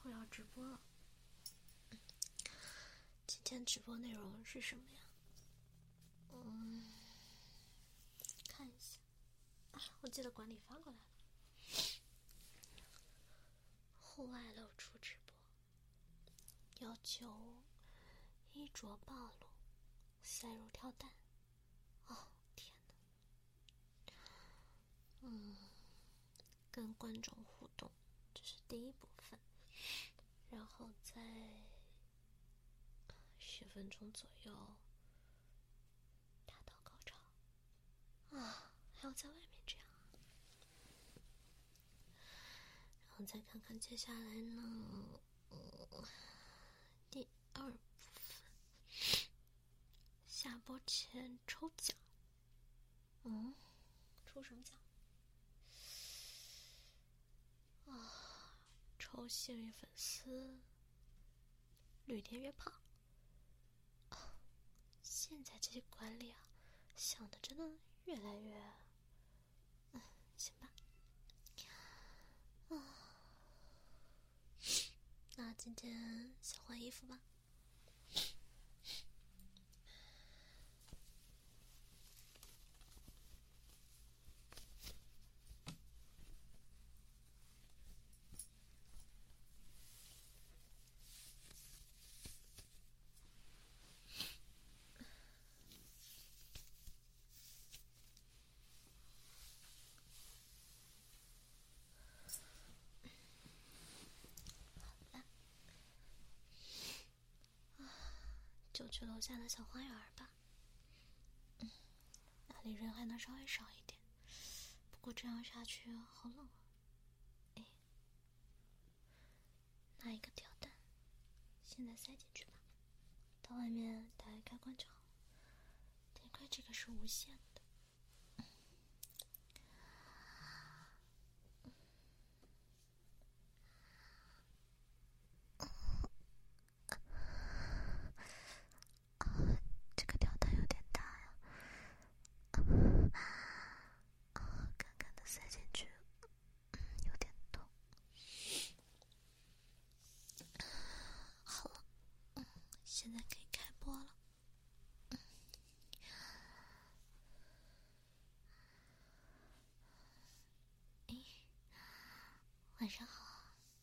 后要直播了。今天直播内容是什么呀？看一下我记得管理发过来了。户外露出直播，要求衣着暴露，塞入跳蛋。天哪！跟观众互动，这是第一部分，然后在10分钟左右达到高潮还要在外面这样。然后再看看接下来呢，第2部分，下播前抽奖。抽什么奖？抽幸运粉丝旅店约炮。现在这些管理想的真的越来越行吧。那今天先换衣服吧。就去楼下的小花园吧。那里人还能稍微少一点，不过这样下去好冷啊。拿一个吊带，现在塞进去吧，到外面打开开关就好。得亏这个是无线的。这个吊带有点大呀，干干的塞进去，有点痛。好了，现在可以开播了。晚上好。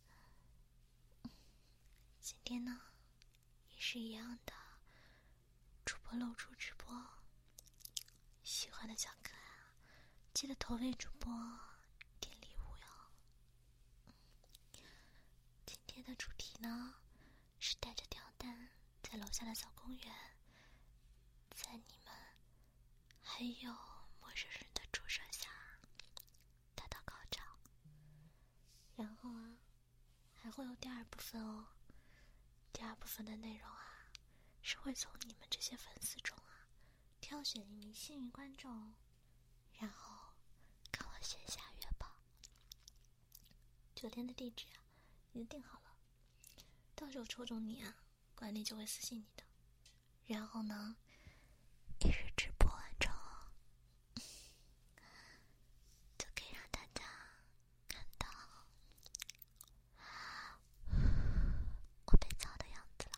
今天呢，也是一样的，主播露出直播。喜欢的小可爱记得投喂主播点礼物哟。今天的主题呢，是带着吊带在楼下的小公园，在你们还有陌生人的注射下达到高潮。然后还会有第2部分哦。第2部分的内容是会从你们这些粉丝中挑选1名幸运观众，然后跟我线下约炮。酒店的地址已经定好了，到时候抽中你管理就会私信你的。然后呢，1日直播完成就可以让大家看到我被操的样子了。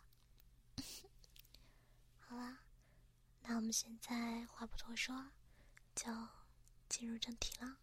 好啦，那我们现在话不多说，就进入正题了。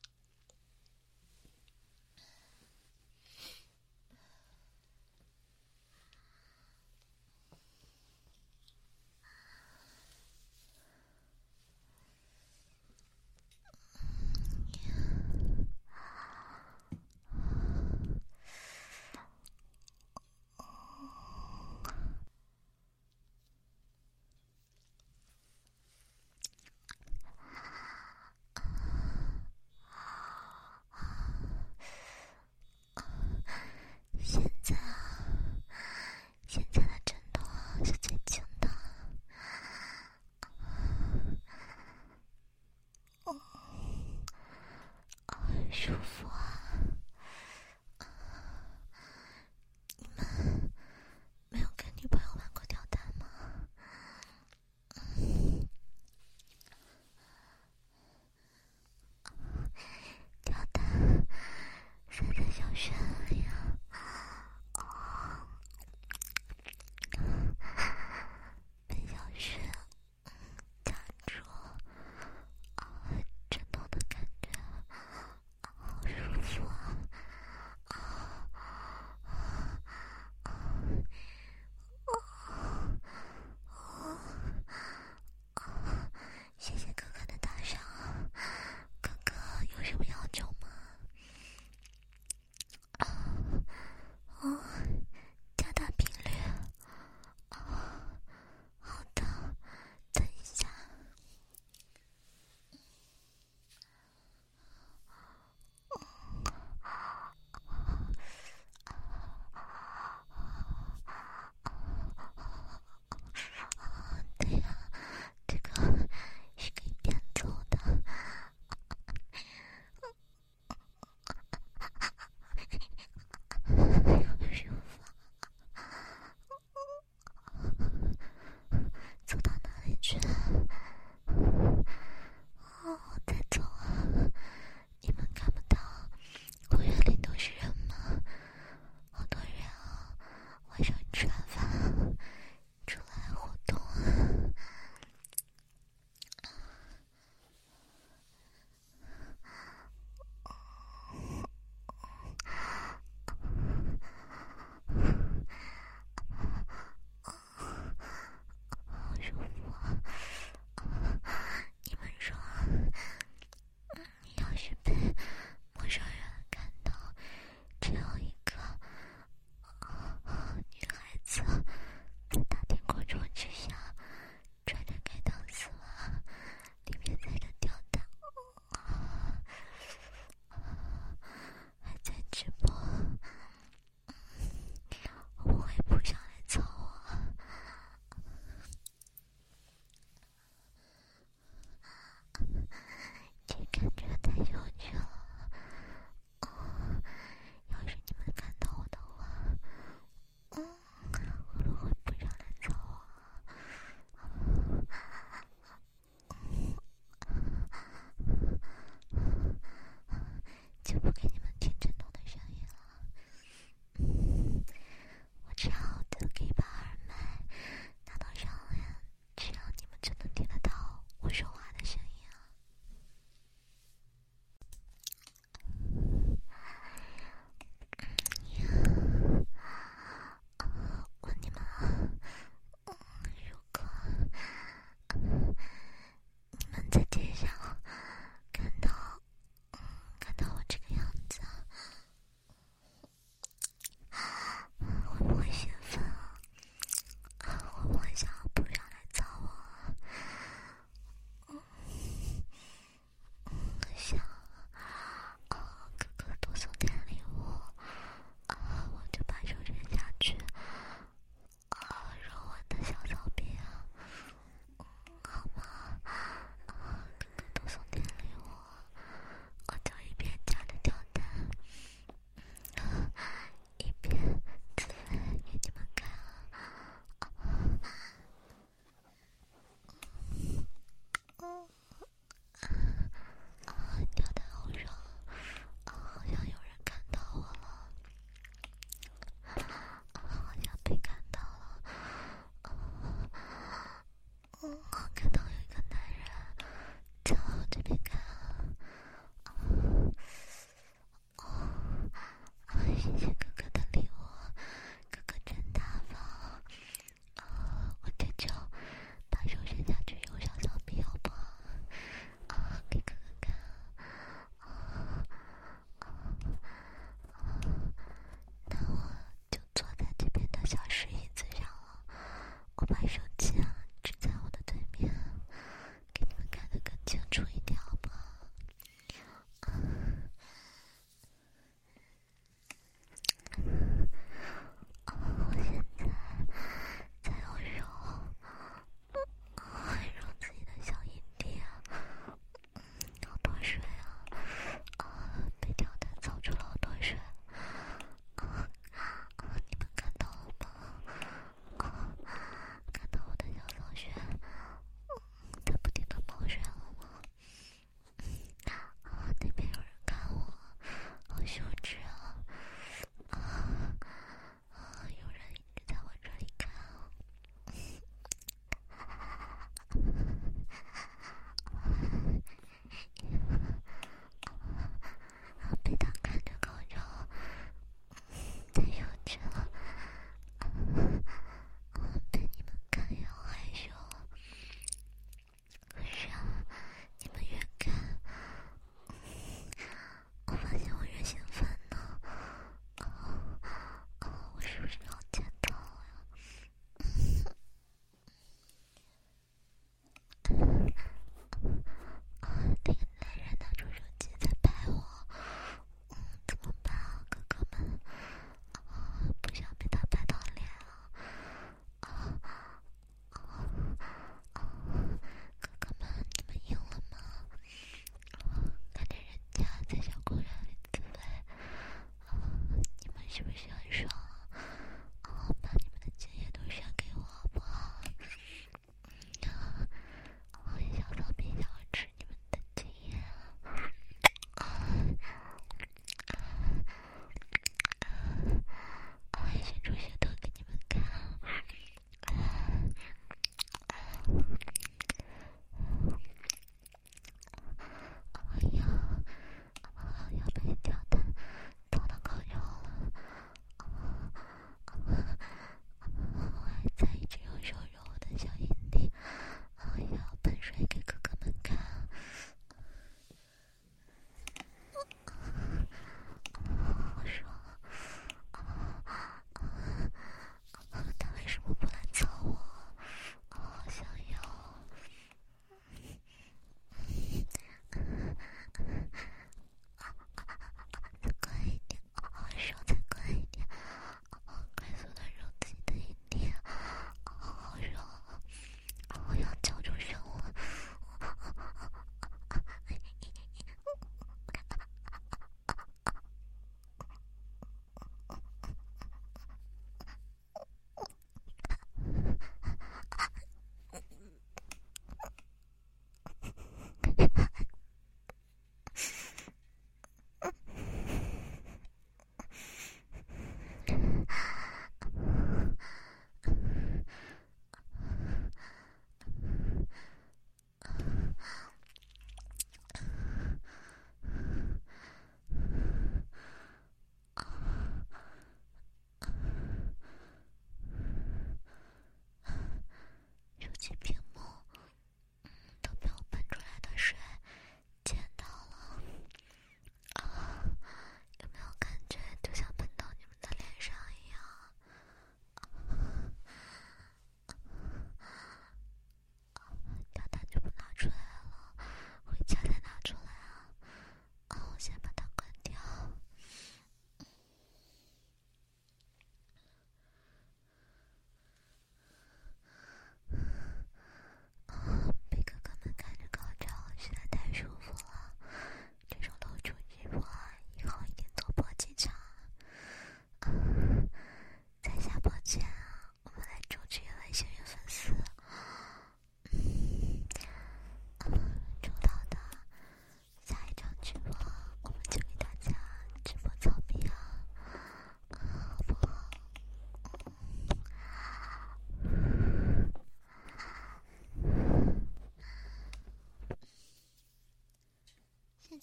现在的震动是最轻的，舒服你们没有跟女朋友玩过吊带吗？吊带塞在小穴里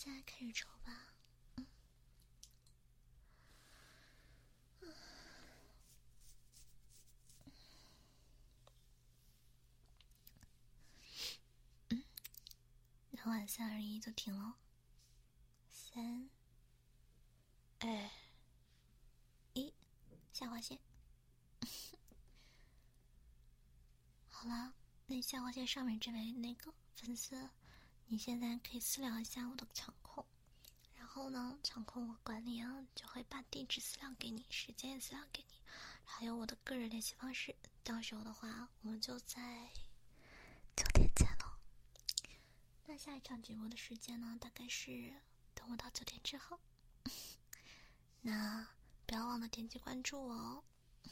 在开始抽吧。那晚3、2、1就停了。3、2、1，下划线。好了，那下划线上面这位那个粉丝，你现在可以私聊一下我的场控，然后呢，场控我管理啊就会把地址私聊给你，时间私聊给你，还有我的个人联系方式。到时候的话，我们就在9点见了。那下一场直播的时间呢，大概是等我到9点之后。那不要忘了点击关注我哦。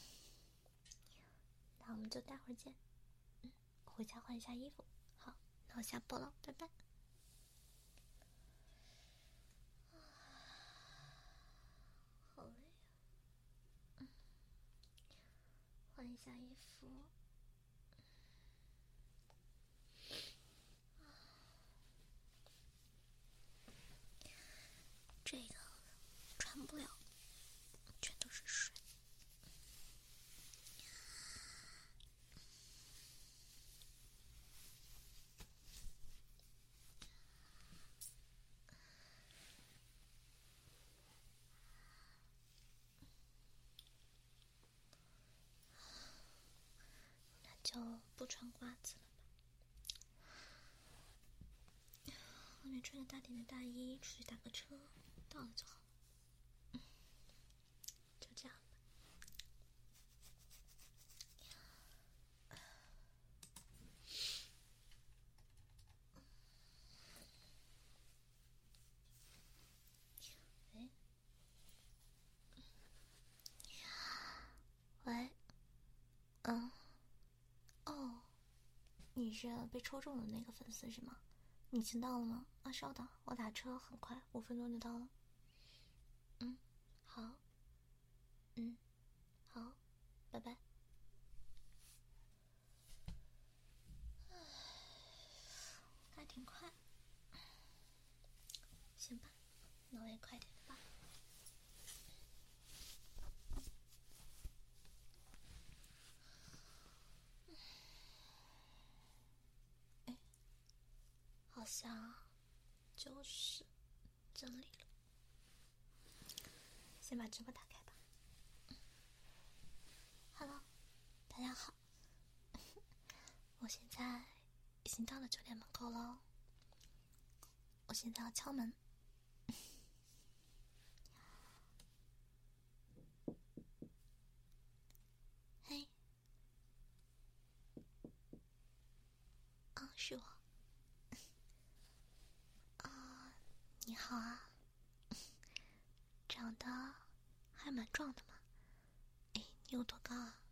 那我们就待会儿见。回家换一下衣服。好，那我下播了，拜拜。好累呀。换一下衣服。这个穿不了，全都是水。那就不穿袜子了吧。外面穿着大点的大衣，出去打个车，到了就好了。就这样吧。喂，哦，你是被抽中的那个粉丝是吗？你已经到了吗？啊，稍等，我打车很快，5分钟就到了。好。好，拜拜。还挺快。行吧，那我也快点吧。好像就是这里了。先把直播打开吧。Hello， 大家好。我现在已经到了酒店门口了。我现在要敲门。嘿。是我。你好啊。长得还蛮壮的嘛。你有多高啊？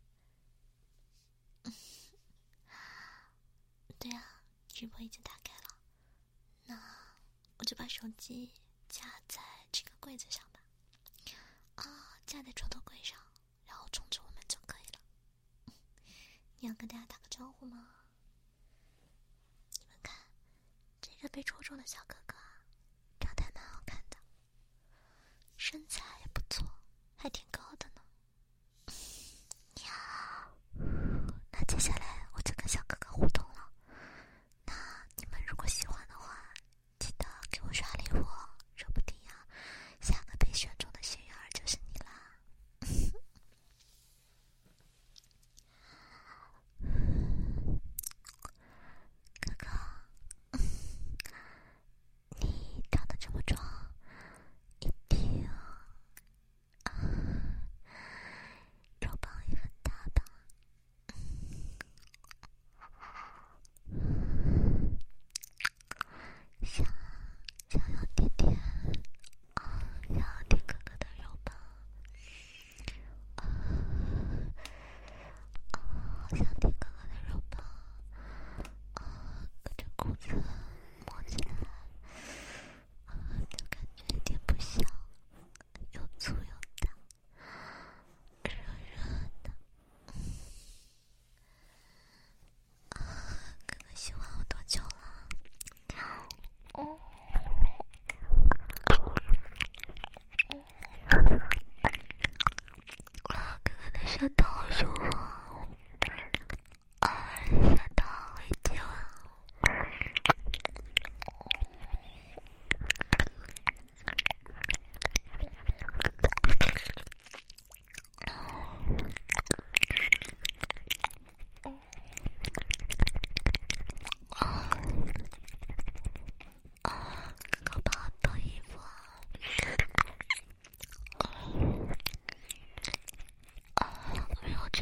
对啊，直播已经打开了。那我就把手机架在这个柜子上吧。架在床头柜上，然后冲着我们就可以了。你要跟大家打个招呼吗？你们看，这个被戳中的小哥哥啊，长得还蛮好看的，身材也不错，还挺高的呢。那接下来我就跟小哥哥互动了。那你们如果喜欢的话，记得给我刷礼物哦，说不定啊，下个被选中的幸运儿就是你啦。哥哥， 刚刚的舌头好舒服啊，舌头好委屈啊。可怕的衣服啊！没有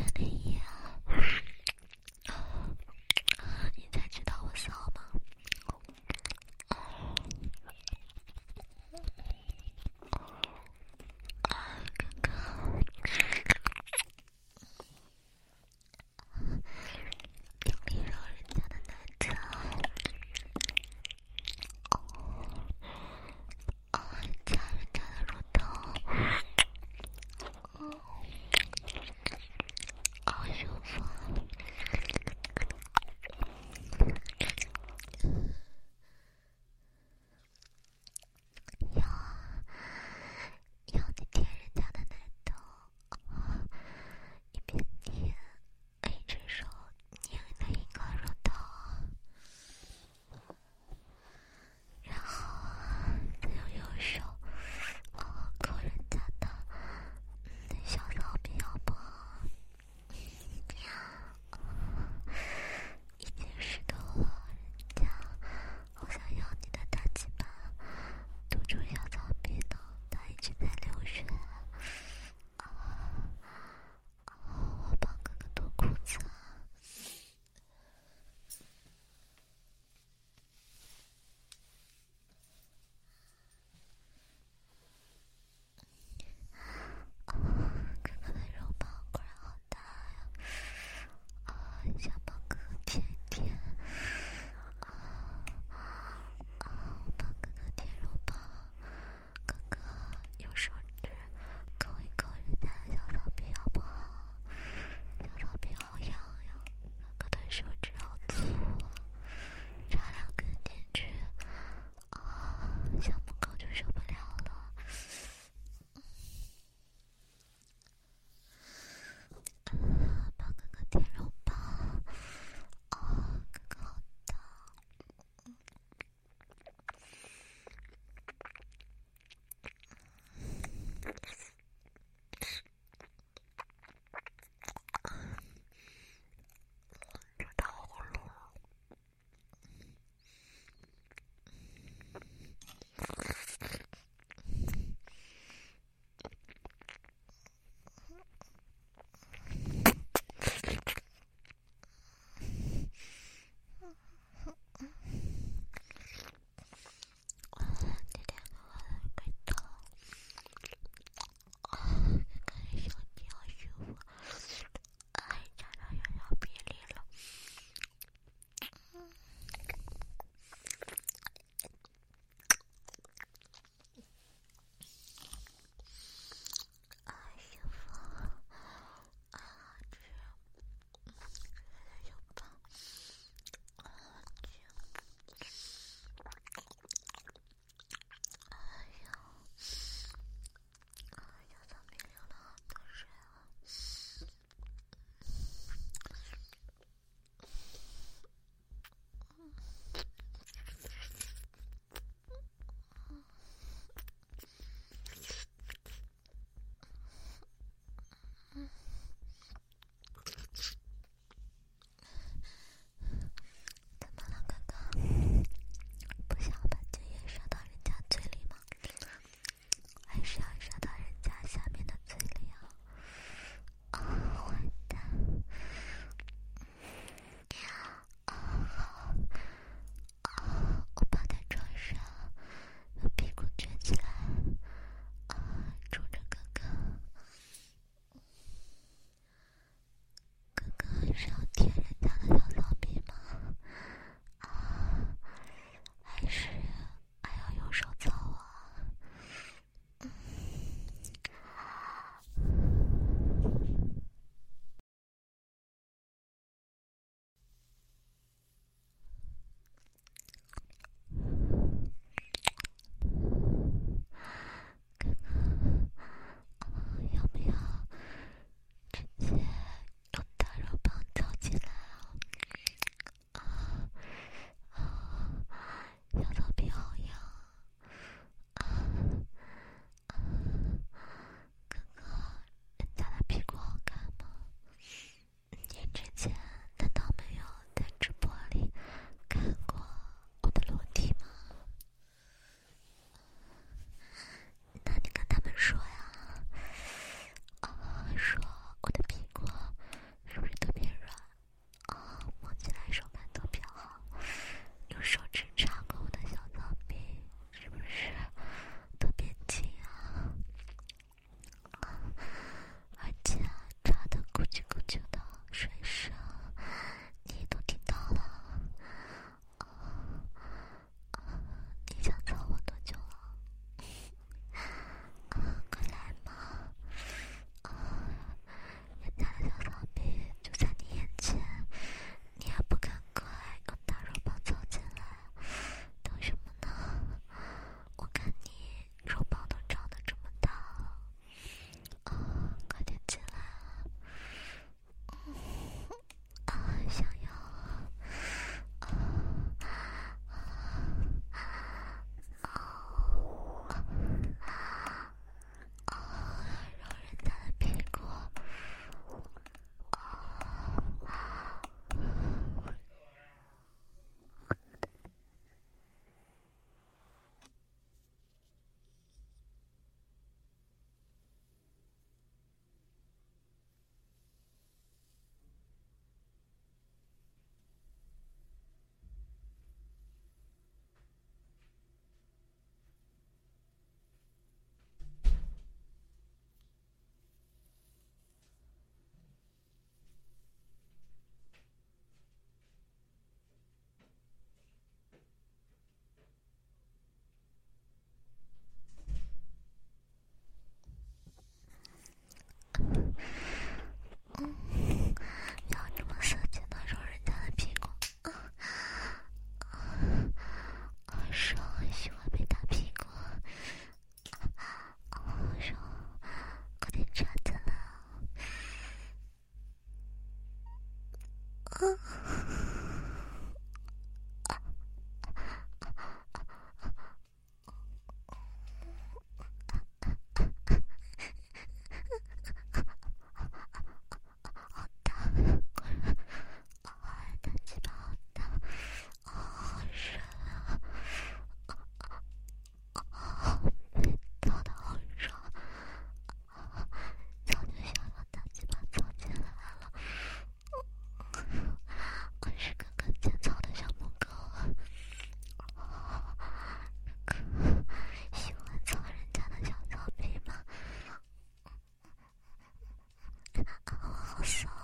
嗦。